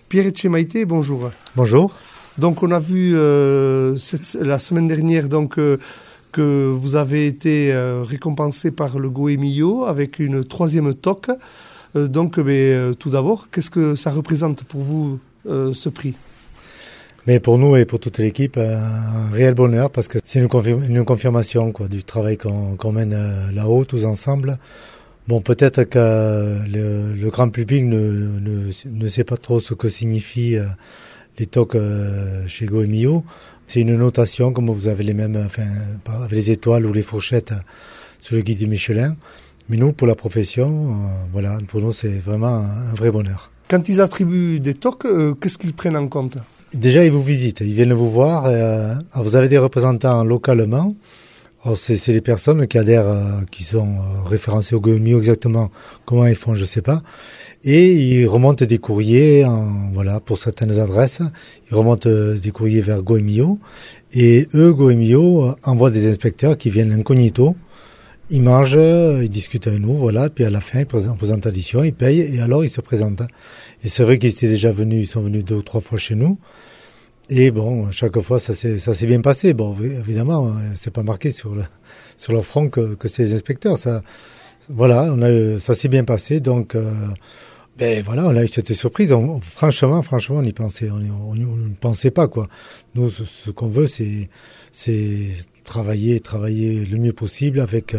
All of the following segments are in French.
Pierre Etchemaïté, bonjour. Bonjour. Donc on a vu la semaine dernière que vous avez été récompensé par le Goemio avec une 3e toque. Tout d'abord, qu'est-ce que ça représente pour vous ce prix ? Mais pour nous et pour toute l'équipe, un réel bonheur parce que c'est une confirmation du travail qu'on mène là-haut tous ensemble. Bon, peut-être que le grand public ne sait pas trop ce que signifient les toques chez Goemio. C'est une notation, comme vous avez les mêmes, avec les étoiles ou les fourchettes sur le guide du Michelin. Mais nous, pour la profession, pour nous, c'est vraiment un vrai bonheur. Quand ils attribuent des toques, qu'est-ce qu'ils prennent en compte ? Déjà, ils vous visitent, ils viennent vous voir. Vous avez des représentants localement. Alors, c'est les personnes qui adhèrent, qui sont référencées au Goemio exactement. Comment ils font, je ne sais pas. Et ils remontent des courriers, pour certaines adresses. Ils remontent des courriers vers Goemio. Et eux, Goemio, envoient des inspecteurs qui viennent incognito. Ils mangent, ils discutent avec nous, puis à la fin, ils présentent l'addition, ils payent, et alors ils se présentent. Et c'est vrai qu'ils étaient déjà venus, ils sont venus 2 ou 3 fois chez nous. Et bon, chaque fois, ça s'est bien passé. Bon, évidemment, c'est pas marqué sur leur front que c'est les inspecteurs. Ça s'est bien passé. Donc, on a eu cette surprise. Franchement, on y pensait. On ne pensait pas, quoi. Nous, ce qu'on veut, c'est travailler le mieux possible avec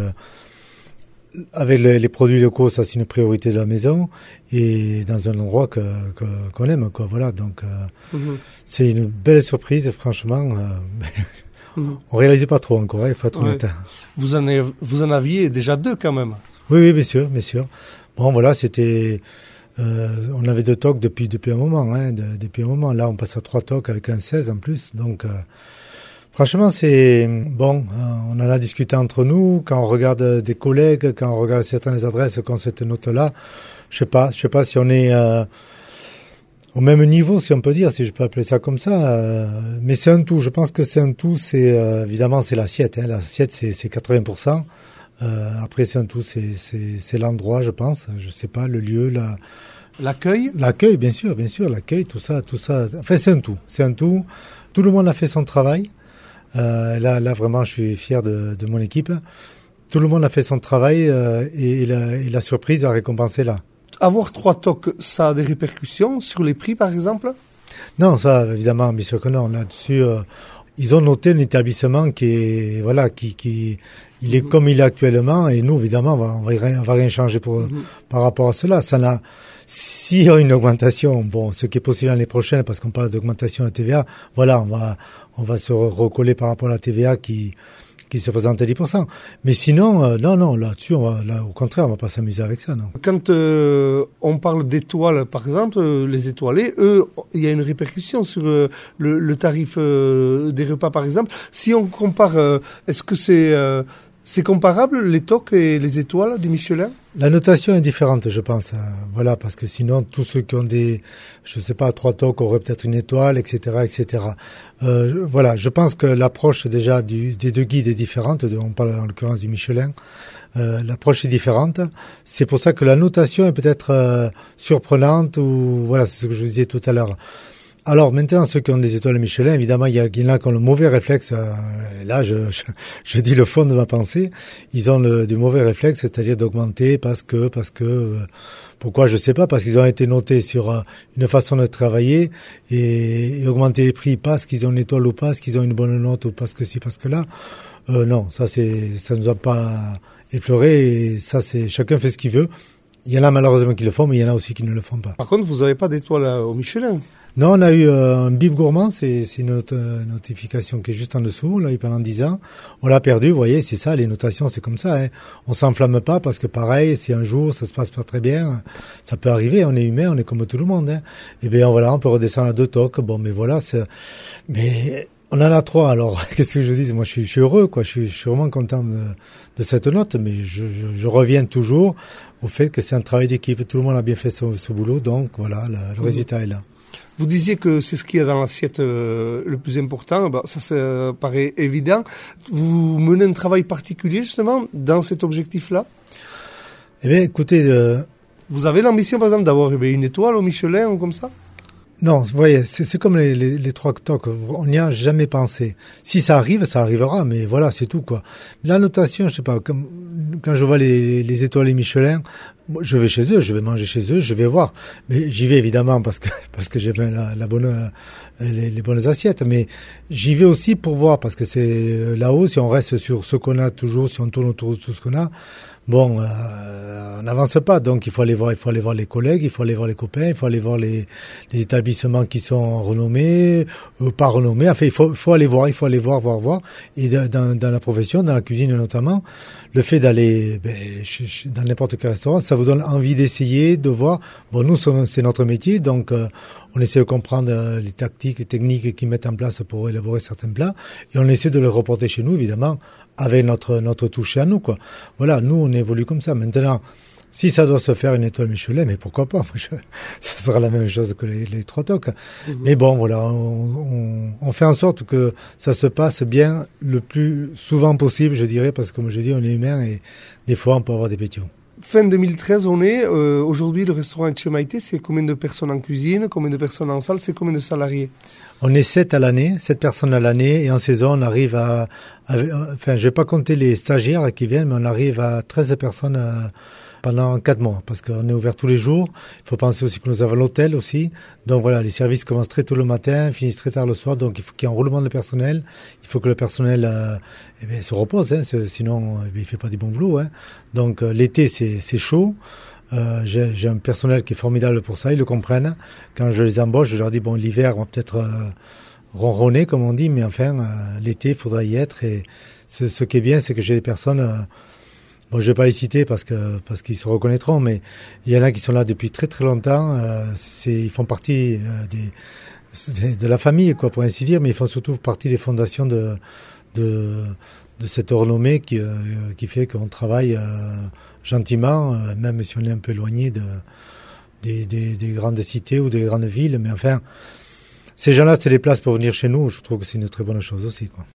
les produits locaux. Ça, c'est une priorité de la maison et dans un endroit qu'on aime, quoi. Voilà, donc c'est une belle surprise. Franchement, on réalisait pas trop encore. Il faut être honnête. Vous en aviez déjà 2 quand même. Oui, bien sûr. Bon, voilà, c'était. On avait 2 toques depuis un moment. Depuis un moment. Là, on passe à 3 toques avec un 16 en plus. Donc. Franchement, c'est bon. On en a discuté entre nous. Quand on regarde des collègues, quand on regarde certaines adresses qui ont cette note-là, je sais pas si on est au même niveau, si on peut dire, si je peux appeler ça comme ça. Mais c'est un tout. Je pense que c'est un tout. C'est évidemment c'est l'assiette. L'assiette c'est 80%. Après c'est un tout. C'est l'endroit, je pense. Je sais pas le lieu, l'accueil. L'accueil, bien sûr. L'accueil, tout ça. Enfin, c'est un tout. Tout le monde a fait son travail. Là, vraiment, je suis fier de mon équipe. Tout le monde a fait son travail et la surprise, la récompense est là. Avoir 3 toques, ça a des répercussions sur les prix, par exemple ? Non, ça, évidemment, bien sûr que non. Là-dessus, ils ont noté un établissement qui est, il est comme il est actuellement. Et nous, évidemment, on va rien changer par rapport à cela. S'il y a une augmentation, ce qui est possible l'année prochaine, parce qu'on parle d'augmentation de TVA, on va se recoller par rapport à la TVA qui se présente à 10%. Mais sinon, non, là-dessus, au contraire, on va pas s'amuser avec ça, non. Quand on parle d'étoiles, par exemple, les étoilés, eux, il y a une répercussion sur le tarif des repas, par exemple. Si on compare, est-ce que c'est comparable, les toques et les étoiles du Michelin ? La notation est différente, je pense. Parce que sinon, tous ceux qui ont 3 toques auraient peut-être une étoile, etc. Je pense que l'approche déjà des 2 guides est différente. On parle en l'occurrence du Michelin. L'approche est différente. C'est pour ça que la notation est peut-être surprenante c'est ce que je vous disais tout à l'heure. Alors maintenant, ceux qui ont des étoiles Michelin, évidemment, il y en a qui ont le mauvais réflexe. Là, je dis le fond de ma pensée. Ils ont du mauvais réflexe, c'est-à-dire d'augmenter parce que pourquoi, je sais pas, parce qu'ils ont été notés sur une façon de travailler et augmenter les prix parce qu'ils ont une étoile ou parce qu'ils ont une bonne note ou parce que ci, parce que là. Non, ça nous a pas effleuré et ça c'est chacun fait ce qu'il veut. Il y en a malheureusement qui le font, mais il y en a aussi qui ne le font pas. Par contre, vous n'avez pas d'étoile au Michelin ? Non, on a eu un bib gourmand, c'est une notification qui est juste en dessous, on l'a eu pendant 10 ans. On l'a perdu, vous voyez, c'est ça, les notations, c'est comme ça. On s'enflamme pas parce que pareil, si un jour ça se passe pas très bien, ça peut arriver, on est humain, on est comme tout le monde. Et bien voilà, on peut redescendre à 2 toques, mais on en a 3, alors qu'est-ce que je dis ? Moi je suis heureux, quoi. Je suis vraiment content de cette note, mais je reviens toujours au fait que c'est un travail d'équipe, tout le monde a bien fait ce boulot, donc voilà, le résultat est là. Vous disiez que c'est ce qu'il y a dans l'assiette le plus important. Ça paraît évident. Vous menez un travail particulier, justement, dans cet objectif-là ? Eh bien, écoutez... Vous avez l'ambition, par exemple, d'avoir une étoile au Michelin ou comme ça ? Non, vous voyez, c'est comme les trois tocs, on n'y a jamais pensé. Si ça arrive, ça arrivera, mais voilà, c'est tout, quoi. La notation, je sais pas, quand je vois les étoiles et Michelin, moi, je vais chez eux, je vais manger chez eux, je vais voir. Mais j'y vais évidemment parce que j'aime la bonne, les bonnes assiettes, mais j'y vais aussi pour voir, parce que c'est là-haut, si on reste sur ce qu'on a toujours, si on tourne autour de tout ce qu'on a, bon, on n'avance pas, donc il faut aller voir les collègues, il faut aller voir les copains, il faut aller voir les établissements qui sont renommés, pas renommés. Enfin, il faut aller voir, voir. Et dans la profession, dans la cuisine notamment, le fait d'aller dans n'importe quel restaurant, ça vous donne envie d'essayer, de voir. Bon, nous, c'est notre métier, donc on essaie de comprendre les tactiques, les techniques qu'ils mettent en place pour élaborer certains plats, et on essaie de les reporter chez nous, évidemment, avec notre touche à nous, quoi. Voilà, nous, on évolue comme ça. Maintenant, si ça doit se faire une étoile Michelin, mais pourquoi pas? Ça sera la même chose que les trois tocs. Mais bon, voilà, on fait en sorte que ça se passe bien le plus souvent possible, je dirais, parce que comme je dis, on est humain et des fois, on peut avoir des pétillons. Fin 2013, on est. Aujourd'hui, le restaurant Etchemaïté, c'est combien de personnes en cuisine, combien de personnes en salle, c'est combien de salariés? On est 7 à l'année, 7 personnes à l'année, et en saison, on arrive enfin, je vais pas compter les stagiaires qui viennent, mais on arrive à 13 personnes pendant 4 mois, parce qu'on est ouvert tous les jours. Il faut penser aussi que nous avons l'hôtel aussi. Donc voilà, les services commencent très tôt le matin, finissent très tard le soir, donc il faut qu'il y ait un roulement de personnel. Il faut que le personnel se repose, hein, sinon il fait pas du bon boulot. Hein. Donc l'été, c'est chaud. J'ai un personnel qui est formidable pour ça, ils le comprennent. Quand je les embauche, je leur dis, bon, l'hiver, on va peut-être ronronner, comme on dit, mais enfin, l'été, il faudra y être. Et ce qui est bien, c'est que j'ai des personnes... bon, je vais pas les citer parce qu'ils se reconnaîtront, mais il y en a qui sont là depuis très très longtemps. Ils font partie de la famille, quoi, pour ainsi dire, mais ils font surtout partie des fondations de cette renommée qui fait qu'on travaille gentiment, même si on est un peu éloigné des grandes cités ou des grandes villes. Mais enfin, ces gens-là se déplacent pour venir chez nous. Je trouve que c'est une très bonne chose aussi, quoi.